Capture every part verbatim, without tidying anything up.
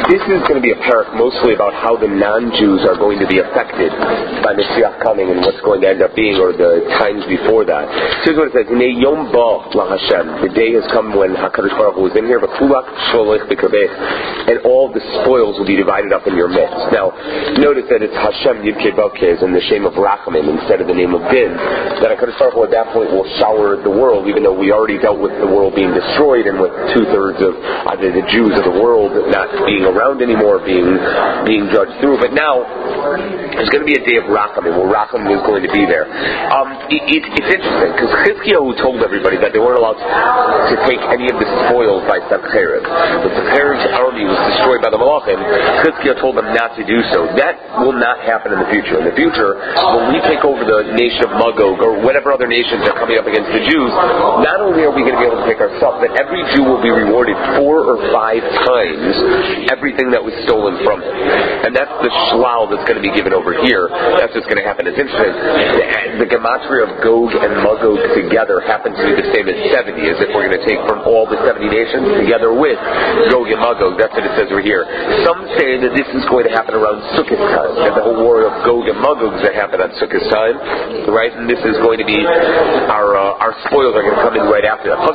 this is going to be a parak mostly about how the non-Jews are going to be affected by Mashiach coming and what's going to end up being, or the times before that. So here's what it says: Hinei Yom Ba La Hashem. The day has come when Hakadosh Baruch Hu is in here, and all the spoils will be divided up in your midst. Now, notice that it's Hashem Yivkei Bavkei in the shame of Rachamim instead of the name of Din. That Hakadosh Baruch Hu at that point will shower the world, even though we already dealt with the world being destroyed and with two thirds of either the Jews of the world not being around anymore, being being judged through. But now there's going to be a day of Rachamim, where Rachamim is going to be there. Um, it, it, it's interesting because Chizkiyahu told everybody that they weren't allowed to take any of the spoils by Sancheiriv. When Sancheiriv's army was destroyed by the Malachim, Chizkiyahu told them not to do so. That will not happen in the future. In the future, when we take over the nation of Magog or whatever other nations are coming up against the Jews, not only are we going to be able to take our stuff, but every Jew will be rewarded four or five times everything that was stolen from him. And that's the shlal that's going to be given over here. That's what's going to happen. It's interesting. The, the gematria of Gog and Magog together happens to be the same as seventy, as if we're going to take from all the seventy nations together with Gog and Magog. That's what it says over here. Some say that this is going to happen around Sukkot time, and the whole war of Gog and Magog is going to happen on Sukkot time, right? And this is going to be our uh, our spoils are going to come in right after that.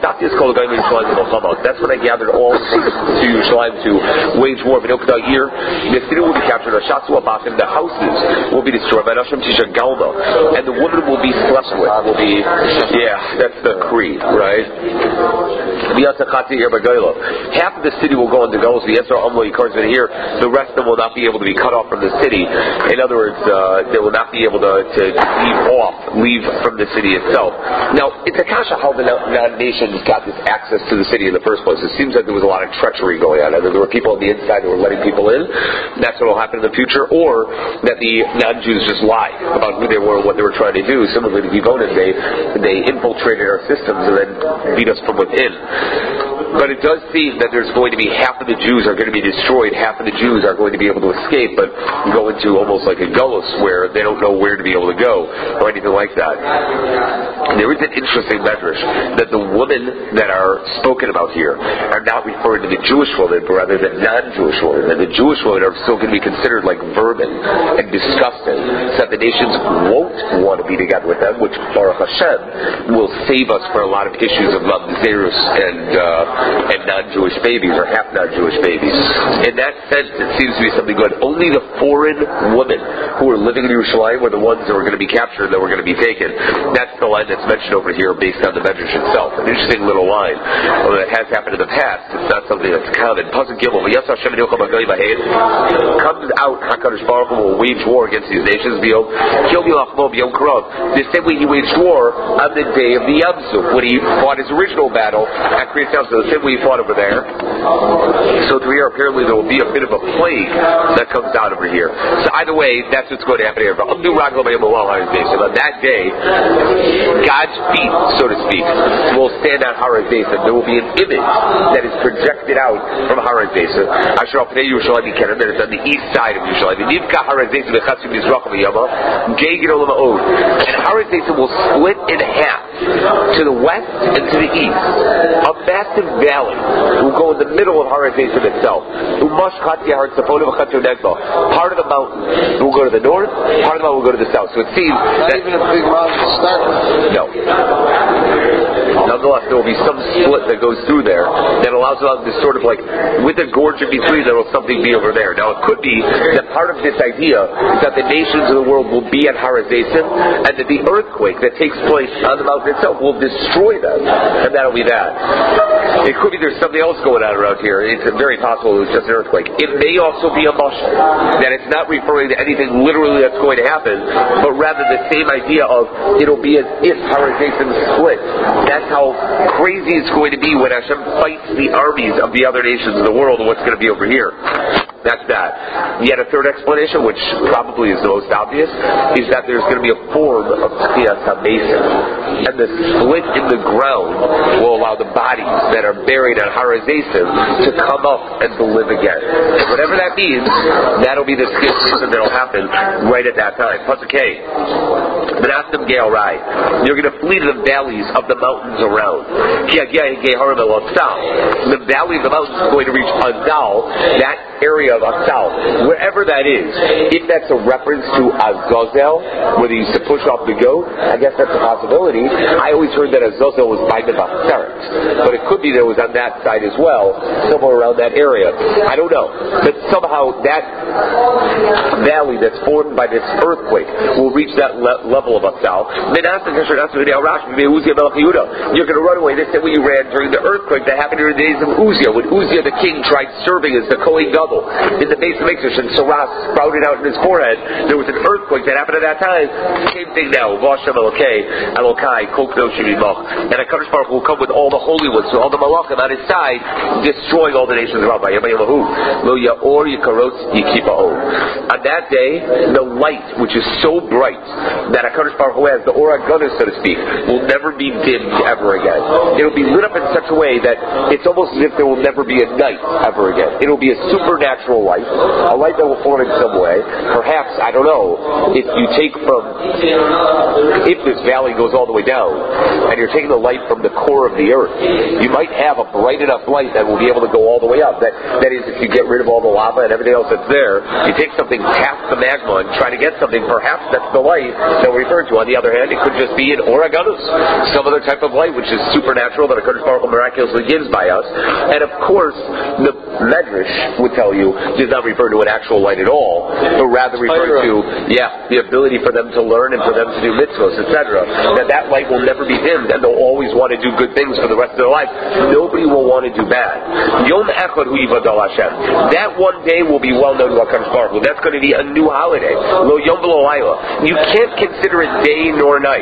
That's when I gathered all the things to Yerushalayim to wage war. The city will be captured. The houses will be destroyed. And the woman will be slept with. Will be, yeah, that's the creed, right? Half of the city will go into Golos. The here, the rest of them will not be able to be cut off from the city. In other words, uh, they will not be able to, to leave off, leave from the city itself. Now, it's a kasha how the non-nations got this access to the city in the first place. It seems like there was a lot of treachery going on. Either there were people on the inside who were letting people in, that's what will happen in the future, or that the non-Jews just lied about who they were and what they were trying to do. Similarly to Givonim, they, they infiltrated our systems and then beat us from within. But it does seem that there's going to be half of the Jews are going to be destroyed, half of the Jews are going to be able to escape, but go into almost like a gullus where they don't know where to be able to go or anything like that. And there is an interesting medrash that the women that are spoken about here are not referring to the Jewish women, but rather the non-Jewish women. And the Jewish women are still going to be considered like vermin and disgusting, so that the nations won't want to be together with them, which Baruch Hashem will save us for a lot of issues of mamzerus and uh, and non-Jewish babies or half non-Jewish babies. In that sense, it seems to be something good. Only the foreign women who were living in Yerushalayim were the ones that were going to be captured, that were going to be taken. That's the line that's mentioned over here based on the Medrash itself. An interesting little line. Well, it has happened in the past. It's not something that's common. Pasuk Gimel, comes out, HaKadosh Baruch Hu will wage war against these nations. The same way he waged war on the day of the Yom Suf, when he fought his original battle at Kriyas Yam Suf, the same way he fought over there. So through here, apparently there will be a bit of a plague that comes out over here. So either way, that's what's going to happen here. But on that day, God's feet, so to speak, will stand on Har HaZesim. There will be an image that is projected out from Har HaZesim. Asher al Pnei Yerushalayim Yikerim, that is on the east side of Yerushalayim. Nivka Har HaZesim Bechatzim Mizrach V'Yama Gei Gidol Ma'od. And Har HaZesim will split in half to the west and to the east. A massive valley will go in the middle of Har HaZesim itself. Part of the mountain will go to the north, part of the mountain will go to the south. So it seems not that even a big mountain to start with. No. Nonetheless, there will be some split that goes through there that allows this sort of like, with a gorge in between, there will something be over there. Now, it could be that part of this idea is that the nations of the world will be at Har HaZesim, and that the earthquake that takes place on the mountain itself will destroy them, and that'll be that. It could be there's something else going on around here. It's very possible it was just an earthquake. It may also be a mashal, that it's not referring to anything literally that's going to happen, but rather the same idea of it'll be as if Har HaZesim split. That's how crazy it's going to be when Hashem fights the armies of the other nations of the world and what's going to be over here. That's that. Yet a third explanation, which probably is the most obvious, is that there's going to be a form of Tchiyas HaMesim. And the split in the ground will allow the bodies that are buried on Har HaZesim to come up and to live again. And whatever that means, that'll be the Tchiyas HaMesim that'll happen right at that time. Pasuk K. You're going to flee to the valleys of the mountains around. The valley of the mountains is going to reach Azal, that area of Azal, wherever that is. If that's a reference to Azazel, where they used to push off the goat, I guess that's a possibility. I always heard that Azazel was by the Baseret, but it could be that it was on that side as well, somewhere around that area. I don't know. But somehow that valley that's formed by this earthquake will reach that le- level of Azal. You're going to run away. This is what you ran during the earthquake that happened during the days of Uzziah, when Uzziah the king tried serving as the Kohen Gadol in the base of Mikdash, and Saras sprouted out in his forehead. There was an earthquake that happened at that time. Same thing now. And a Kadosh Baruch will come with all the holy ones, so all the malachim on his side, destroying all the nations around. On that day, the light, which is so bright that a Kadosh Baruch Hu has, the Or HaGanuz, so to speak, will never be dimmed ever again. It will be lit up in such a way that it's almost as if there will never be a night ever again. It will be a supernatural light, a light that will form in some way. Perhaps, I don't know, if you take from, if this valley goes all the way down, and you're taking the light from the core of the earth, you might have a bright enough light that will be able to go all the way up. That, that is, if you get rid of all the lava and everything else that's there, you take something past the magma and try to get something, perhaps that's the light that we're referring to. On the other hand, it could just be an Or HaGanuz, some other type of light which is supernatural that a Kadosh Baruch Hu miraculously gives by us. And of course, the Medrash would tell you does not refer to an actual light at all, but rather refer to, yeah, the ability for them to learn and for them to do mitzvahs, et cetera. That that light will never be dimmed, and they'll always want to do good things for the rest of their life. Nobody will want to do bad. Yom Echad Hu Yivadal Hashem. That one day will be well known to HaKadosh Baruch Hu. That's going to be a new holiday. Lo Yom V'lo Laila. You can't consider it day nor night.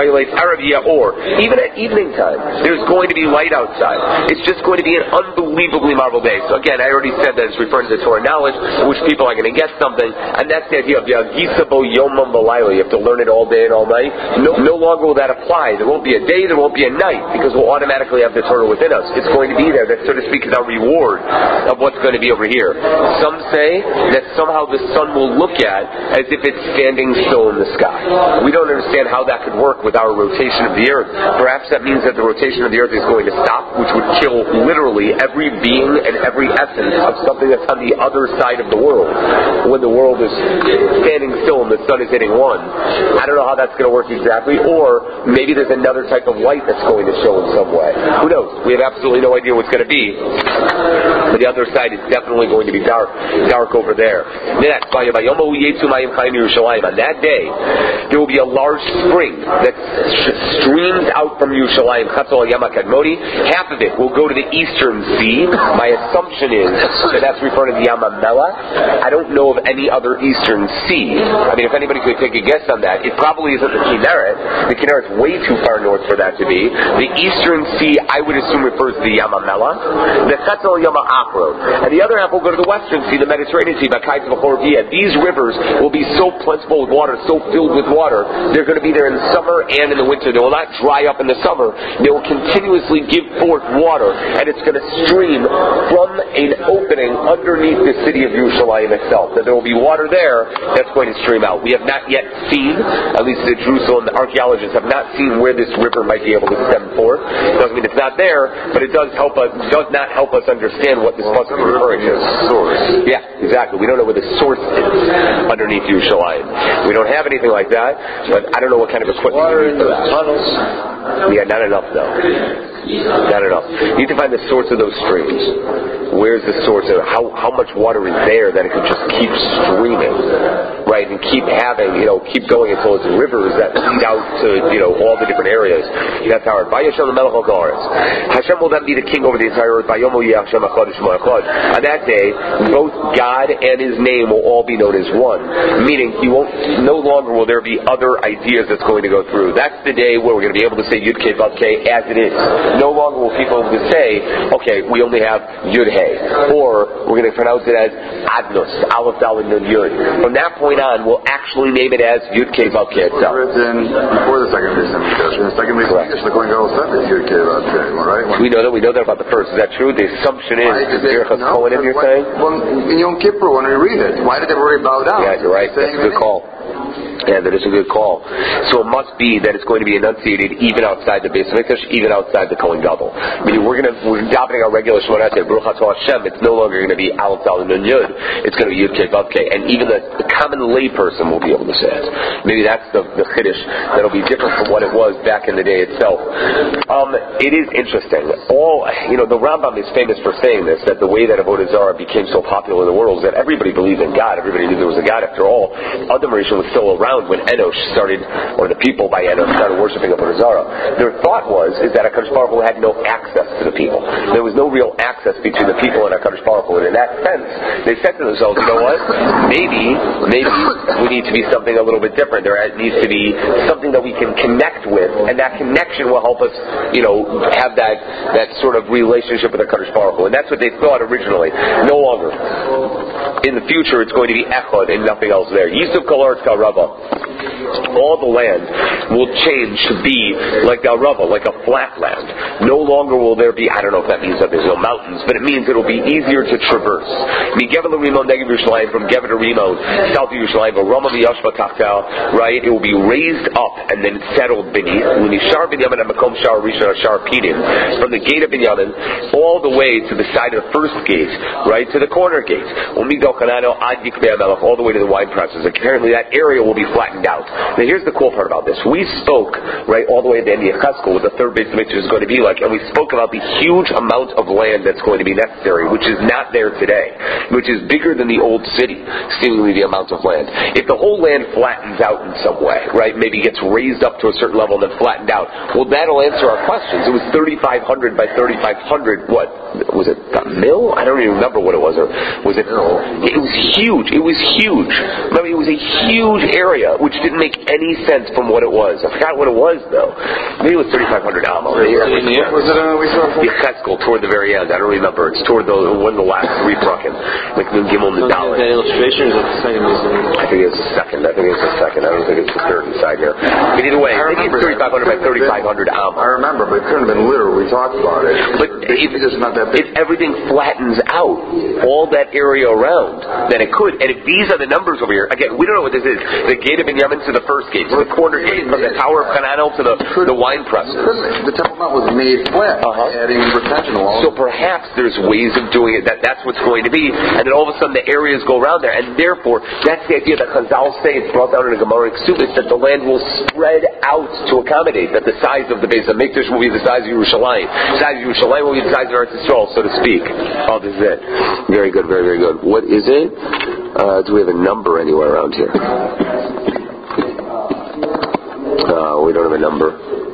Or even at evening time, there's going to be light outside. It's just going to be an unbelievably marvelous day. So again, I already said that it's referring to Torah knowledge, which people are going to get something, and that's the idea of Yagisabo Yomam B'Laila. You have to learn it all day and all night. No, no longer will that apply. There won't be a day, there won't be a night, because we'll automatically have the Torah within us. It's going to be there. That, so to speak, is our reward of what's going to be over here. Some say that somehow the sun will look at as if it's standing still in the sky. We don't understand how that could work with our rotation of the earth. Perhaps that means that the rotation of the earth is going to stop, which would kill literally every being and every essence of something that's on the other side of the world when the world is standing still and the sun is hitting one. I don't know how that's going to work exactly, or maybe there's another type of light that's going to show in some way. Who knows? We have absolutely no idea what's going to be, but the other side is definitely going to be dark dark over there. Next, on that day there will be a large spring that streams out from Yerushalayim. Half of it will go to the eastern sea. My assumption is that that's referring to the Yam HaMelech. I don't know of any other eastern sea. I mean, if anybody could take a guess on that, it probably isn't the Kinneret. The Kinneret's way too far north for that to be. The eastern sea, I would assume, refers to the Yam HaMelech. The Chetzel Yam HaAchrod. And the other half will go to the western sea, the Mediterranean Sea, Bakayt V'Chorviyah. These rivers will be so plentiful with water, so filled with water, they're going to be there in summer and in the winter. They will not dry up in the summer. They will continuously give forth water, and it's going to stream from an opening underneath the city of Yerushalayim itself. That there will be water there that's going to stream out. We have not yet seen, at least the Jerusalem archaeologists have not seen where this river might be able to stem forth. It doesn't mean it's not there, but it does help us. Does not help us understand what this must be referring to. Source. Yeah, exactly. We don't know where the source is underneath Yerushalayim. We don't have anything like that, but I don't know what kind of equipment Water we need for that. Tunnels. Yeah, not enough though. Not enough. You need to find the source of those streams. Where's the source of how how much water is there that it could just keep streaming, right? And keep having, you know, keep going until it's rivers that lead out to, you know, all the different areas. That's how it. Hashem will then be the king over the entire earth. On that day, both God and His name will all be known as one. Meaning, you won't. No longer will there be other ideas that's going to go through. That's the day where we're going to be able to say Yud Kei Vav Kei as it is. No longer will people be able to say, okay, we only have Yud Hey, or we're going to pronounce it as Adnos, Aleph Dalet Nun Yud. From that point on, we'll actually name it as Yud Kei Vav Kei itself. Written before the second Beis Hamikdash. The second Beis Hamikdash, the Kohen Gadol said is Yud Kei Vav Kei, right? We know that. We know that about the first. Is that true? The assumption is Birchas no, Kohanim. You're what, saying? Well, in Yom Kippur, when we read it, why did everybody bow down? Yeah, you're right. That's a good call. Yeah, that is a good call. So it must be that it's going to be enunciated even outside the Beis Hamikdash, even outside the Kohen Gadol. I mean, we're going to we're davening our regular Shemona Esrei, Baruch Atah Hashem. It's no longer going to be Aleph Dalet Nun Yud. It's going to be Yud Kei Vav Kei, and even the, the common lay person will be able to say it. Maybe that's the the chiddush that'll be different from what it was back in the day itself. Um, it is interesting. All you know, the Rambam is famous for saying this, that the way that Avodah Zarah became so popular in the world is that everybody believed in God. Everybody knew there was a God. After all, Adam Rishon was still around when Enosh started, or the people by Enosh started worshiping Avodah Zarah. Their thought was is that HaKadosh Baruch Hu had no access to the people. There was no real access between the people and HaKadosh Baruch Hu. And in that sense, they said to themselves, you know what? Maybe, maybe we need to be something a little bit different. There needs to be something that we can connect with, and that connection will help us, you know, have that that sort of relationship with HaKadosh Baruch Hu. And that's what they thought originally. No longer. In the future, it's going to be echad and nothing else there. Yisuf Kol Aretz Kal Rava. All the land will change to be like Gal Rava, like a flat land. No longer will there be, I don't know if that means that there's no mountains, but it means it'll be easier to traverse. From Gever to Rimon, south of Yerushalayim, right? It will be raised up and then settled beneath. From the gate of Binyamin all the way to the side of the first gate, right, to the corner gate. All the way to the wine presses. Apparently that area will be flattened out. Now here's the cool part about this. We spoke, right, all the way at the end of Yechezkel what the third Beis Hamikdash is going to be like, and we spoke about the huge amount of land that's going to be necessary, which is not there today, which is bigger than the old city, seemingly the amount of land. If the whole land flattens out in some way, right, maybe gets raised up to a certain level and then flattened out, well, that'll answer our questions. It was thirty-five hundred by thirty-five hundred, what, was it a mill? I don't even remember what it was. Or was it, it was huge. It was huge. I mean, it was a huge area, which didn't make any sense from what it was. I forgot what it was, though. Maybe it was thirty-five hundred amos. Was it uh, we saw Yechezkel toward the very end. I don't remember. It's toward the one of the last three bracken. Like Nun Gimel Nidaleh. That illustration is the second. I think it's the second. I think it's the second. I don't think it's the third inside here. But either way, I think it's thirty-five hundred by thirty-five hundred amos. I remember, but it couldn't have been literal. We talked about it. But if, it's not that big. if everything flattens out, all that area around, then it could. And if these are the numbers over here, again, we don't know what this is. The gate of Binyamin to the first gate, to the corner gate, from the Tower of Hananel to the, the wine presses. The Temple Mount was made flat, uh-huh. adding retention walls. So perhaps there's ways of doing it that that's what's going to be, and then all of a sudden the areas go around there, and therefore that's the idea that Chazal say, it's brought down in a Gemara Ksubis, that the land will spread out to accommodate, that the size of the Beis Hamikdash will be the size of Yerushalayim. The size of Yerushalayim will be the size of Eretz Yisrael, so to speak. Oh, this is it. Very good, very, very good. What is it? Uh, do we have a number anywhere around here? No, we don't have a number.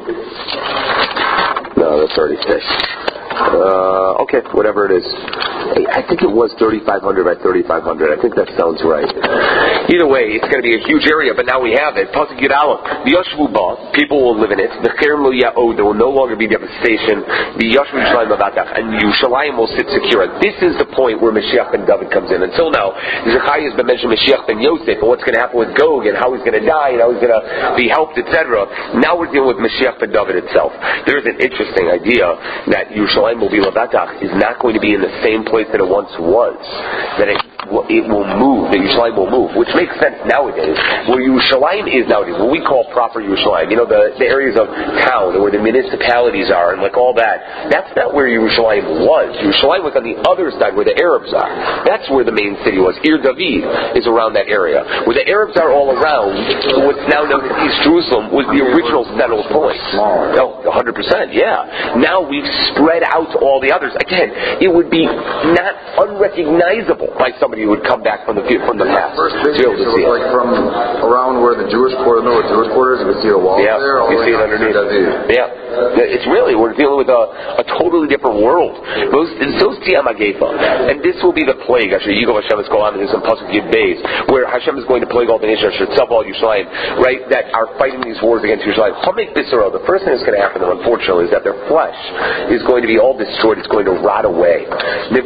No, that's already fixed. Uh, okay, whatever it is. I think it was thirty-five hundred by thirty-five hundred. I think that sounds right. Either way, it's going to be a huge area, but now we have it. Pasuk Yud Aleph. The Yashvu Ba, people will live in it. The Cherem Lo Ya'od, there will no longer be devastation. The Yashvu Yerushalayim Avatach, and Yerushalayim will sit secure. This is the point where Mashiach ben David comes in. Until now, Zechariah has been mentioning Mashiach ben Yosef, and what's going to happen with Gog, and how he's going to die, and how he's going to be helped, et cetera. Now we're dealing with Mashiach ben David itself. There's an interesting idea that Yerushalayim will be Lavatach is not going to be in the same place that it once was. That it it will move, that Yerushalayim will move, which makes sense nowadays. Where Yerushalayim is nowadays, what we call proper Yerushalayim, you know, the, the areas of town where the municipalities are and like all that, that's not where Yerushalayim was. Yerushalayim was on the other side where the Arabs are. That's where the main city was. Ir David is around that area. Where the Arabs are all around, what's now known as East Jerusalem was the original central point. Oh, one hundred percent, yeah. Now we've spread out all the others. Again, it would be not unrecognizable by somebody who would come back from the from the past. First picture, so it's like from around where the Jewish quarter, no, the Jewish quarters, you can see the walls yeah, there. All you see it underneath. Yeah, it's really, we're dealing with a, a totally different world. Those, those and this will be the plague. Actually, Yigov Hashem is called on in some Pasuk Yud Beis, where Hashem is going to plague all the nations, all Yerushalayim, right? That are fighting these wars against Yerushalayim. The first thing that's going to happen, though, unfortunately, is that their flesh is going to be all destroyed. It's going to rot away.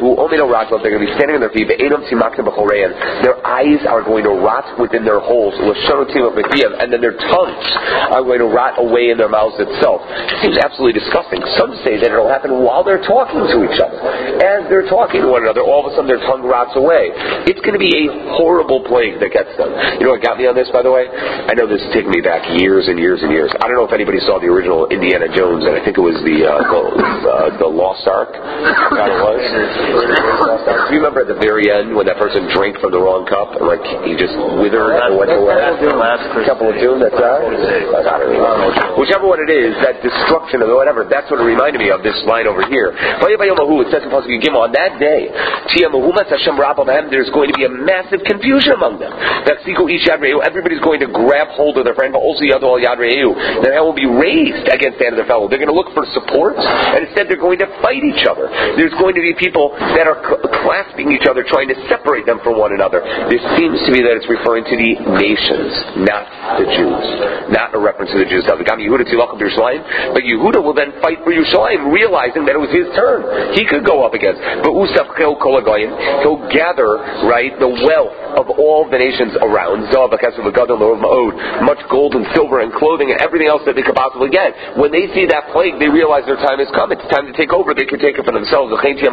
They're going to be standing on their feet. Their eyes are going to rot within their holes. And then their tongues are going to rot away in their mouths itself. It seems absolutely disgusting. Some say that it will happen while they're talking to each other. As they're talking to one another, all of a sudden their tongue rots away. It's going to be a horrible plague that gets them. You know what got me on this, by the way? I know this is taking me back years and years and years. I don't know if anybody saw the original Indiana Jones, and I think it was the uh, the, uh, the Lost Ark. That it was. Do you remember at the very end when that person drank from the wrong cup and like he just withered and went away? Couple of Doom. That's that. I don't know. Whichever one it is, that destruction of whatever. That's what it reminded me of. This line over here. It says in Pasuk Gimel, on that day, there's going to be a massive confusion among them. Everybody's going to grab hold of their friend, but also their hand will be raised against the hand of their fellow. They're going to look for support, and instead they're going to fight each other. There's going to be people that are cl- clasping each other, trying to separate them from one another. This seems to be that it's referring to the nations, not the Jews. Not a reference to the Jews. But Yehuda will then fight for Yerushalayim, realizing that it was his turn. He could go up against. But Usaf Kol Goyim, he'll gather, right, the wealth of all the nations around. Much gold and silver and clothing and everything else that they could possibly get. When they see that plague, they realize their time has come. It's time to take over. They can take it for themselves. This plague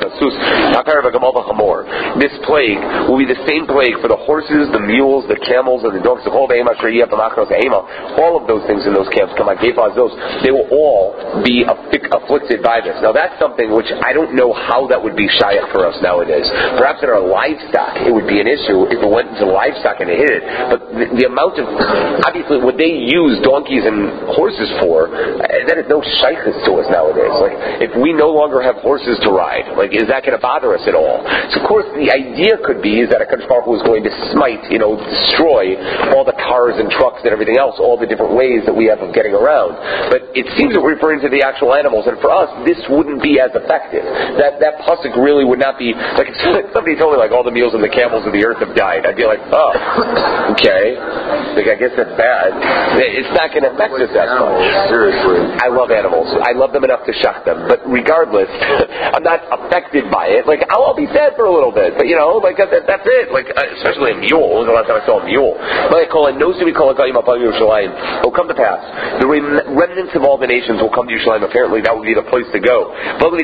will be the same plague for the horses, the mules, the camels, and the dogs. All of those things in those camps, they will all be afflicted by this. Now that's something which I don't know how that would be shaykh for us nowadays. Perhaps in our livestock it would be an issue if it went into livestock and it hit it. But the, the amount of, obviously what they use donkeys and horses for, that is no shaykhs to us nowadays. Like, if we no longer have horses to ride, like, is that going to bother us at all? So of course the idea could be is that a Kadosh Baruch Hu is going to smite, you know, destroy all the cars and trucks and everything else, all the different ways that we have of getting around. But it seems that we're referring to the actual animals, and for us, this wouldn't be as effective. That that pasuk really would not be, like, if somebody told me, like, all the mules and the camels of the earth have died, I'd be like, oh, okay. Like, I guess that's bad. It's not going to affect us that much. Seriously. I love animals. I love them enough to shock them. But regardless, I'm not affected by it. Like, I'll, I'll be sad for a little bit. But, you know, like, that, that's it. Like, especially a mule. When was the last time I saw a mule? But I call it, no we call it, it will come to pass. The remnants of all the nations will come to Yerushalayim. Apparently, that would be the place to go. They'll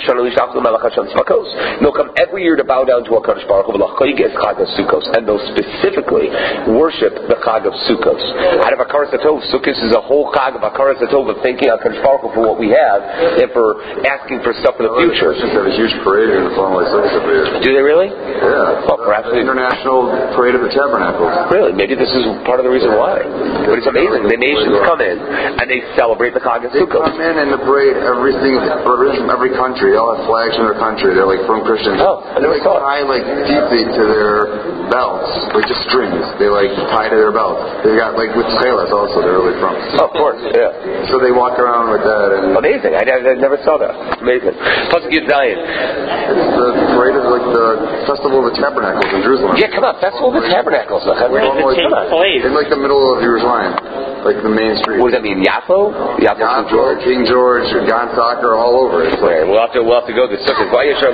come every year to bow down to HaKadosh Baruch Hu, and they'll specifically worship the Chag of Sukkos. Out of Hakaras HaTov, Sukkos is a whole Chag of Hakaras HaTov of thanking HaKadosh Baruch Hu for what we have and for asking for stuff for the future. They have a huge parade in the Fall Lake Sukkos every year. Do they really? Yeah. Well, perhaps the International Parade of the Tabernacles. Really? Maybe this is part of the reason why. But it's amazing. The nations come in and they celebrate the Chag of Sukkos. They come in in the parade, every single, from every country. They all have flags from their country. They're like from Christians. Oh, I never they saw tie like deeply to their belts, like just strings. They like tie to their belts. They got like with sailors also. They're really from. Oh, of course, yeah. So they walk around with that. And amazing. I, I, I never saw that. Amazing. Pasuk Yud Zayin. It's the parade of like the Festival of the Tabernacles in Jerusalem. Yeah, come on, Festival of the Tabernacles. Where does it take place? In like the middle of Jerusalem, like the main street. What does that mean? Yaffo? Yaffo, King George, King George, Gan Soccer, all over it. Right. We'll have to we'll have to go to the Sukkot.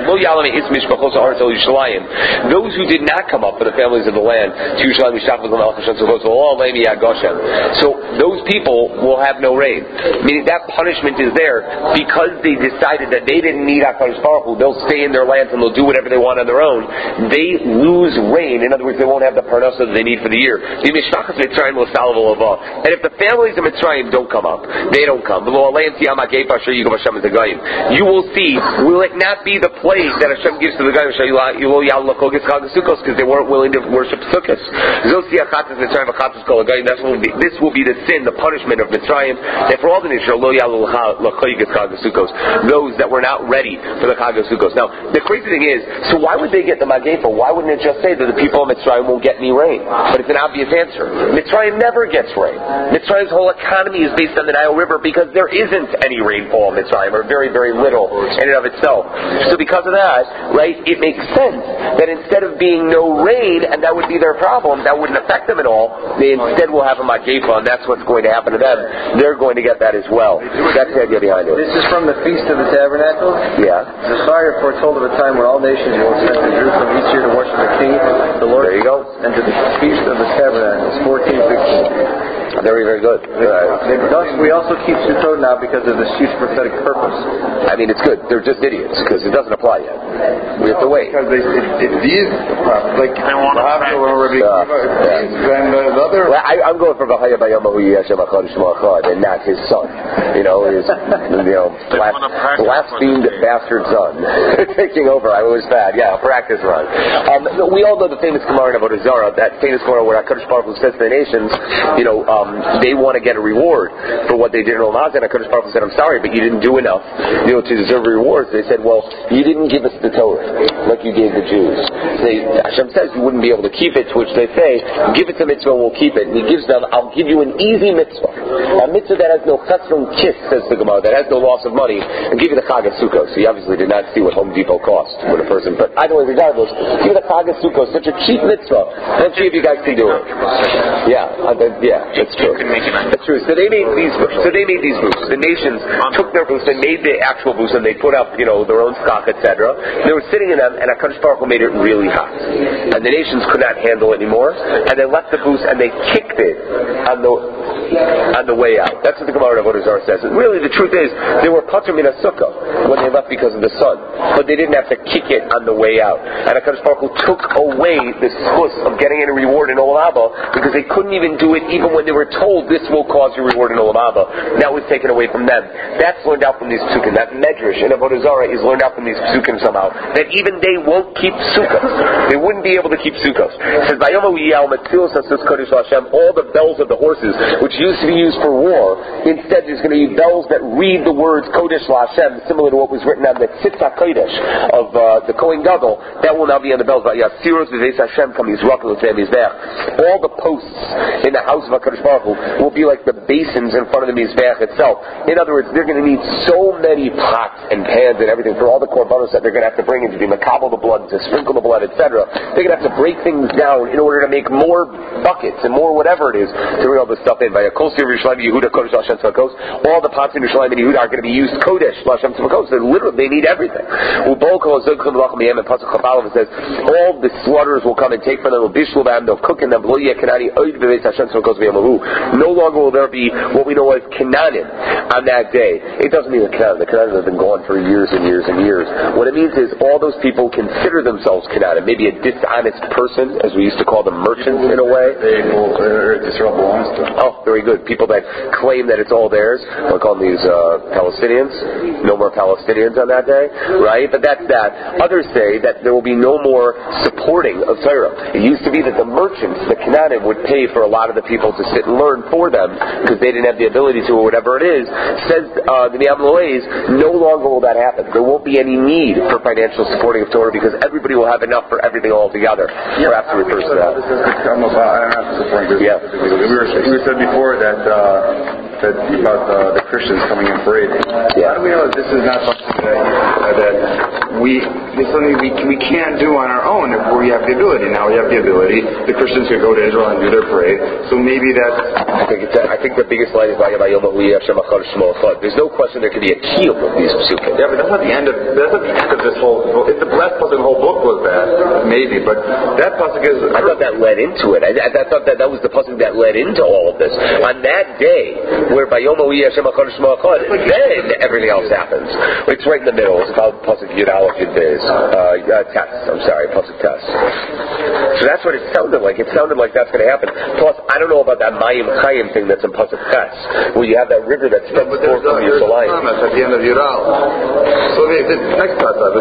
Those who did not come up for the families of the land to Yerushalayim, so those people will have no rain. Meaning that punishment is there because they decided that they didn't need HaKadosh Baruch Hu. They'll stay in their lands and they'll do whatever they want on their own. They lose rain. In other words, they won't have the parnasa that they need for the year. And if the families of Mitzrayim don't come up, they don't come. You will see, will it not be the plague that Hashem gives to the Goyim because they weren't willing to worship Sukkot? This will be, this will be the sin, the punishment of Mitzrayim, and for all the nations, those that were not ready for the Chag of Sukkos. Now, the crazy thing is, so why would they get the Magefa? Why wouldn't it just say that the people of Mitzrayim won't get any rain? But it's an obvious answer. Mitzrayim never gets rain. Mitzrayim's whole economy is based on the Nile River because there isn't any rainfall in Mitzrayim, or very, very little in and of itself. So because of that, right, it makes sense that instead of being no no rain, and that would be their problem. That wouldn't affect them at all. They instead will have a Magefa, and that's what's going to happen to them. They're going to get that as well. That's the idea behind it. This is from the Feast of the Tabernacle. Yeah. The fire foretold of a time when all nations will ascend to Jerusalem each year to worship the King, the Lord. There you go. And to the Feast of the Tabernacles, fourteen fifteen. Very, very good. Uh, Thus, we also keep Sukkot now because of this huge prophetic purpose. I mean, it's good. They're just idiots because it doesn't apply yet. We have to wait. Because they, it, it, these, like, They want to Rav already, Uh, these, and the other. Well, I, I'm going for V'chaya Bayamahu Yeshem Achad Shema Achad, and not his son. You know, his, you know, blas- blasphemed bastard son taking over. I was bad. Yeah, practice run. Um, we all know the famous Gemara in Avodah Zarah, that famous Gemara where HaKadosh Baruch Hu says to the nations, you know, um, they want to get a reward for what they did in Olam Hazeh, and HaKadosh Baruch Hu said, I'm sorry, but you didn't do enough, you know, to deserve rewards. They said, well, you didn't give us the Torah like you gave the Jews. They, Hashem says you wouldn't be able to keep it, to which they say, give it to mitzvah, we'll keep it. And he gives them, I'll give you an easy mitzvah. A mitzvah that has no chesron kiss, says the Gemara, that has no loss of money, and give you the Chag of Sukkot. So he obviously did not see what Home Depot cost when a person, but either way, regardless, give you the Chag of Sukkot, such a cheap mitzvah. Let's see if you guys can do it. Yeah, uh, the, yeah, that's true. That's true. So they made these, so they made these booths. The nations took their booths and made the actual booths, and they put up, you know, their own stock, et cetera. They were sitting in them, and HaKadosh Baruch Hu made it really hot. And the nations could not handle it anymore, and they left the booths and they kicked it on the on the way out. That's what the Gemara of Avodah Zarah says. And really, the truth is, they were patur min sukkah when they left because of the sun, but they didn't have to kick it on the way out. And HaKadosh Baruch Hu took away the schus of getting any reward in Olam Haba because they couldn't even do it even when they were told this will cause you reward in Olam Haba. That was taken away from them. That's learned out from these psukim. That medrash in Avodah Zarah is learned out from these psukim somehow. That even they won't keep sukkahs. They wouldn't be able to keep sukkahs. It says, all the bells of the horses, which used to be used for war, instead there's going to be bells that read the words Kodesh LaHashem, similar to what was written on the Tzitza Kodesh of uh, the Kohen Gadol. That will now be on the bells. All the posts in the house of HaKadosh Baruch Hu will be like the basins in front of the Mizbeach itself. In other words, they're going to need so many pots and pans and everything for all the korbanos that they're going to have to bring in to be makabel the blood, to sprinkle the blood, et cetera. They're going to have to break things down in order to make more buckets and more whatever it is to bring all this stuff in. By a kol sir Yerushalayim Yehuda Kodesh L'Hashem Tzvakos, all the pots in Yerushalayim and Yehuda are going to be used Kodesh L'Hashem Tzvakos. They're literally, they need everything. Ubol kol zog chum lachem yem, and Pasuk Chabalim says all the slaughterers will come and take from them, will bishlu them, they'll cook in them. Lo yeh kanani oid b'beis Hashem Tzvakos v'yamahu. No longer will there be what we know as Canaanim on that day. It doesn't mean the Canaanim. The Canaanim have been gone for years and years and years. What it means is all those people consider themselves Canaanim. Maybe a dishonest person, as we used to call them, merchants in a way. They will disrupt belongs to them. Oh, very good. People that claim that it's all theirs. We'll call them these uh, Palestinians. No more Palestinians on that day, right? But that's that. Others say that there will be no more supporting of Torah. It used to be that the merchants, the Canaanim, would pay for a lot of the people to sit and learn for them because they didn't have the ability to, or whatever it is. Says uh, the Me'am Loez, no longer will that happen. There won't be any need for financial supporting of Torah because everybody will have enough for everything all together. Yeah, Perhaps it refers to that. This is almost, I don't have to support this. Yeah. We, were, we said before that uh, that about uh, the Christians coming in parading. Yeah. How do we know that this is not something that, uh, that we it's something we we can't do on our own if we have the ability? Now we have the ability. The Christians could go to Israel and do their parade. So maybe that's. I think it's a, I think the biggest line is there's no question there could be a keel of these psukim. Yeah, but that's not the end of that's not the end of this whole. If the last pasuk of the whole book was that, maybe, but that pasuk is. I thought that led into it. I, I, I thought that that was the pasuk that led into all of this. On that day, where Bayomo Hashem HaKadosh Shema Echad, then everything else happens. It's right in the middle. It's called pasuk Yud Aleph Yud Beis. Uh, uh, test. I'm sorry, pasuk test. So that's what it sounded like. It sounded like that's going to happen. Plus, I don't know about that Mayim Chayim thing that's in pasuk test, where you have that river that spreads no, forth from Yerushalayim. At the end of Yud Aleph. So the, the next pasuk,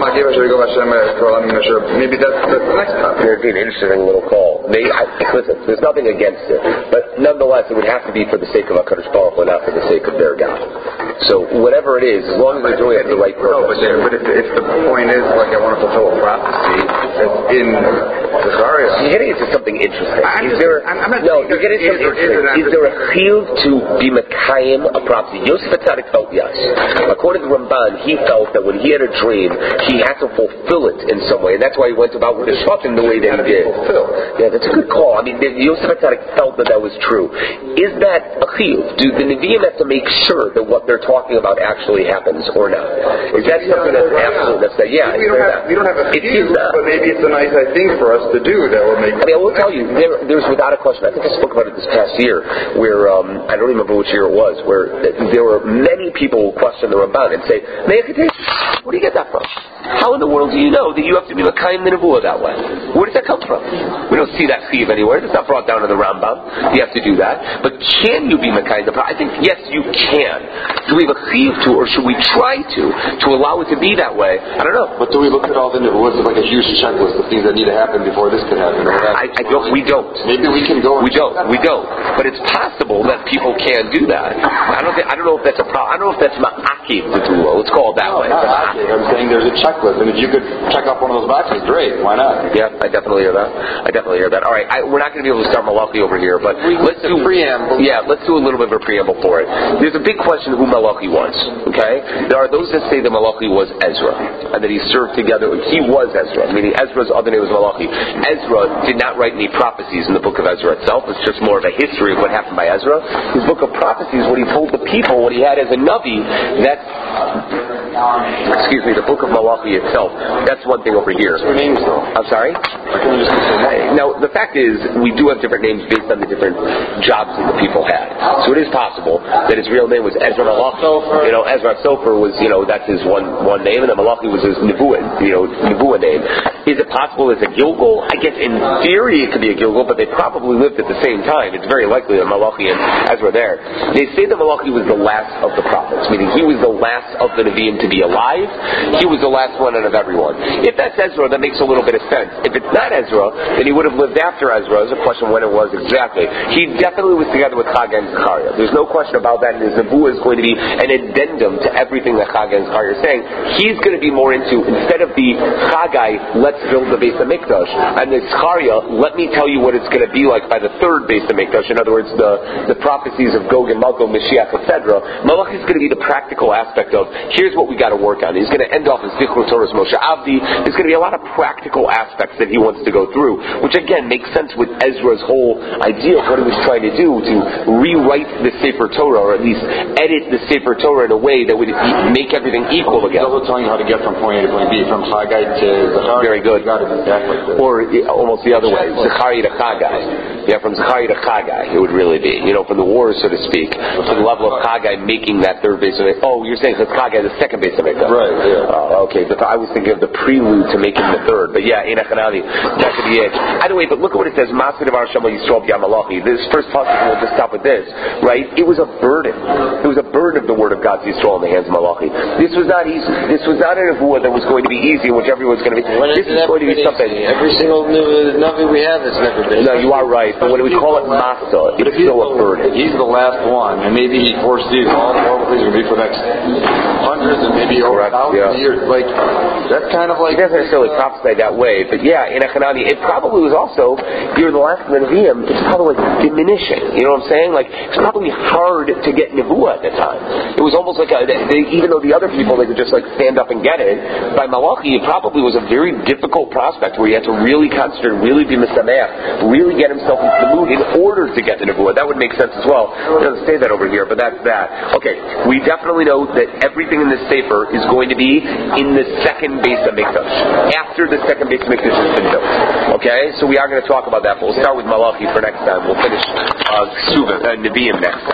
maybe that's, that's the next pasuk. It'd be an interesting little call. Maybe, I, listen, there's nothing against it, but nonetheless, it would have to be for the sake of HaKadosh Baruch Hu, not for the sake of their God. So whatever it is, as long as they're doing it for the right purpose. No, but, but if, if the point is, like, I want to fulfill a prophecy that's in the Zohar You're getting into something interesting. I'm is just, there, I'm, I'm not no, you're getting into something interesting. Is there a chiyuv to be mekayim a prophecy? Yosef Atzadik felt yes. According to Ramban, he felt that when he had a dream, he had to fulfill it in some way, and that's why he went about with his shvatim the way that he did. Yeah, that's a good call. I mean, Yosef Atzadik felt that that was true. Is that a chiyuv? Do the Nevi'im have to make sure that what they're talking about actually happens or not? Is that something that's absolute? That's that. Yeah, we don't have, we don't have a chiyuv, but maybe it's a nice thing for us to do that will make. I mean, I will tell you, there, there's without a question. I think I spoke about it this past year, where um, I don't remember which year it was, where there were many people who questioned the Ramban and say, "Where do you get that from? How in the world do you know that you have to be Mekayim the Nevuah that way? Where does that come from? We don't see that chiyuv anywhere. It's not brought down in the Rambam. You have to do that. But can you be Mekayim the Prophet? I think yes, you can. Do we have a chiyuv to, or should we try to, to allow it to be that way? I don't know. But do we look at all the Nevuahs like a huge checklist of things that need to happen before this could happen? I, I don't. We don't. Maybe we can go. And we don't. We don't. But it's possible that people can do that. I don't. Think, I don't know if that's a problem. I don't know if that's ma'akiv the Tula. Let's call it that no, way. Not ma'akiv. I'm saying there's a checklist, and if you could check off one of those boxes, great. Why not? Yeah, I definitely hear that. I definitely hear that. All right, I, we're not going to be able to start Malachi over here, but we let's do preamble. Yeah, let's do a little bit of a preamble for it. There's a big question who Malachi was. Okay, there are those that say that Malachi was Ezra and that he served together. He was Ezra, meaning Ezra's other name was Malachi. Ezra did not write any prophecies in the book of Ezra itself. It's just more of a history of what happened by Ezra. His book of prophecies, what he told the people, what he had as a Navi, that's, excuse me, the book of Malachi itself, that's one thing over here. What's your names though? I'm sorry? Now, the fact is, we do have different names based on the different jobs that the people had. So it is possible that his real name was Ezra Malachi. You know, Ezra Sofer was, you know, that's his one one name, and then Malachi was his Nebuah, you know, Nebuah name. Is it possible it's a Gilgal? I guess in theory it could be a Gilgal, but they probably lived at the same time. It's very likely that Malachi and Ezra there. They say that Malachi was the last of the prophets, meaning he was the last of the Nevi'im to be alive. He was the last one out of everyone. If that's Ezra, that makes a little bit of sense. If it's not Ezra, then he would have lived after Ezra. There's a question when it was exactly. He definitely was together with Chagai and Zechariah. There's no question about that, and his Nebuah is going to be an addendum to everything that Chagai and Zechariah are saying. He's going to be more into, instead of the Chagai, let's build the Beis HaMikdash, and the Zechariah, let me tell you what it's going to be like by the third Beis HaMikdash. In other words, the, the prophecies of Gog and Magog, Mashiach, et cetera. Malachi is going to be the practical aspect of, here's what we got to work on. He's going to end off as Zichru Torah's Moshe Avdi. There's going to be a lot of practical aspects that he wants to go through, which again makes sense with Ezra's whole idea of what he was trying to do, to rewrite the Sefer Torah, or at least edit the Sefer Torah in a way that would make everything equal again. He's also telling you how to get from point A to point B, from Chagai to Zechariah. Very good. You got it exactly. Or almost the other way, Zechariah to Chagai. Yeah, from Zechariah to Chagai, it would really be. You know, from the wars, so to speak, to the level of Chagai making that third base of it. Oh, you're saying that Chagai the second base of it. Right, yeah. Oh, okay, but I was thinking of the prelude to making the third. But yeah, Ein HaChanani, that could be it. Either way, but look at what it says, Masad of Ar Shama Yisrael B'Yam Malachi. This first passage, we'll just stop with this, right? It was a burden. It was a burden of the word of God to Yisrael in the hands of Malachi. This was not easy. This was not a nevuah that was going to be easy, in which everyone's going to be. When this is going to be something. Easy? Every single Navi we have has never been. No, you are right. But when we call it Masa, it's still a burden. He's the last one, and maybe he foresees all the horrible things are going to be for the next hundreds and maybe over thousands yeah. of years. Like, that's kind of like... He doesn't necessarily prophesy that way, but yeah, in Echanani, it probably was also, you're the last of the Nevi'im, it's probably like diminishing. You know what I'm saying? Like, it's probably hard to get Nevuah at the time. It was almost like, a, they, even though the other people, they could just like stand up and get it, by Malachi, it probably was a very difficult prospect where he had to really concentrate, really be Misameach, really get himself into the mood in order to get the Nevuah. That would make sense as well. It doesn't say that over here, but that's that. Okay, we definitely know that everything in this Sefer is going to be in the second Beis HaMikdash, after the second Beis HaMikdash has been built. Okay, so we are going to talk about that, but we'll start with Malachi for next time. We'll finish uh, Suva, uh, Nevi'im next time.